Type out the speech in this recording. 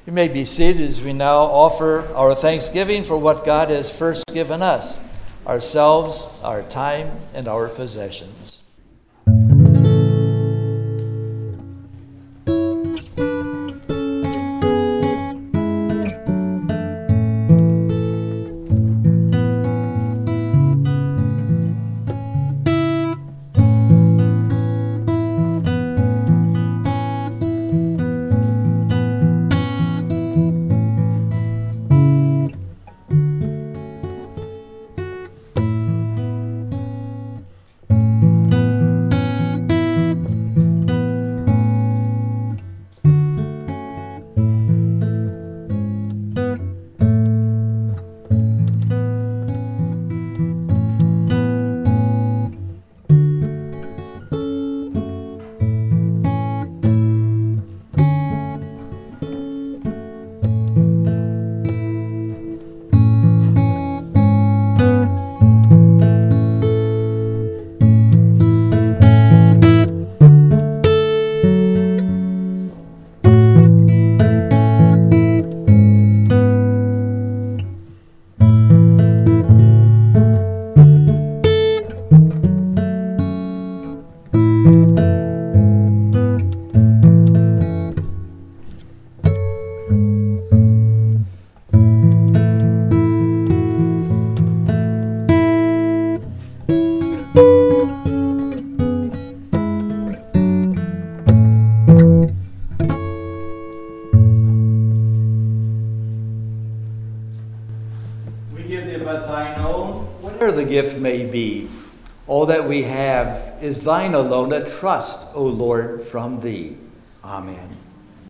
You may be seated as we now offer our thanksgiving for what God has first given us, ourselves, our time, and our possessions. The gift may be. All that we have is thine alone, a trust, O Lord, from thee. Amen.